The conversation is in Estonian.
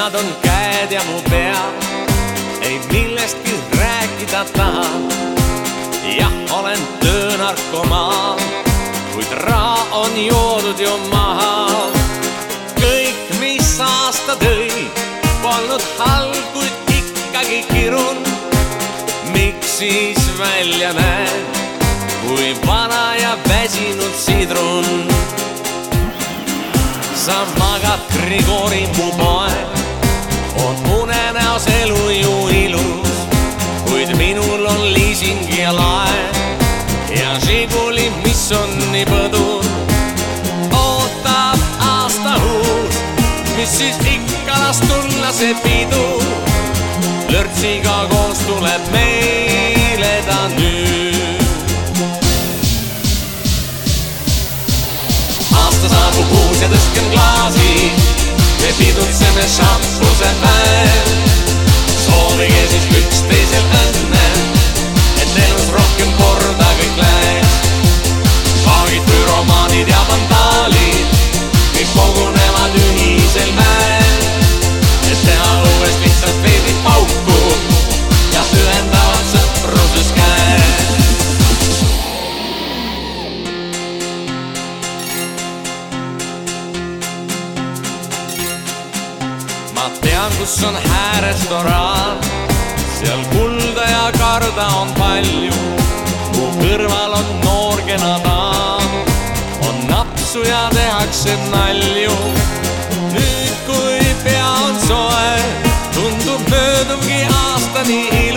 tühjad on käed ja mu pea, ei millestki rääkida taha. Jah, olen töönarkomaan, kuid raha on joodud ju maha. Kõik, mis aasta tõi, polnud halb, kuid ikkagi kirun. Miks siis välja näen, kui vana ja väsinud sidrun? Sa magad, Grigori, mu poeg, on unenäos elu ju ilus, kuid minul on liising ja laev ja Žiguli, mis on nii põdur. Ootab aasta uus, mis siis ikka las tulla see pidu. Lörtsiga koos tuleb meile ta nüüd. Aasta saabub uus ja tõstkem klaasi, me pidutseme šampuse päev. Soovige siis üksteisel õnne, et elus rohkem korda kõik läheks. Paagid, püromaanid ja vandaalid, kõik kogunevad ühisel mäel, et teha uuest lihtsalt veidi pauku ja ühendavad sõpruses käed. Ma tean, kus on häärestoraan, seal kulda ja karda on palju. Mu kõrval on noor kena daam, on napsu ja tehakse nalju. Nüüd, kui pea on soe, tundub möödubki aasta nii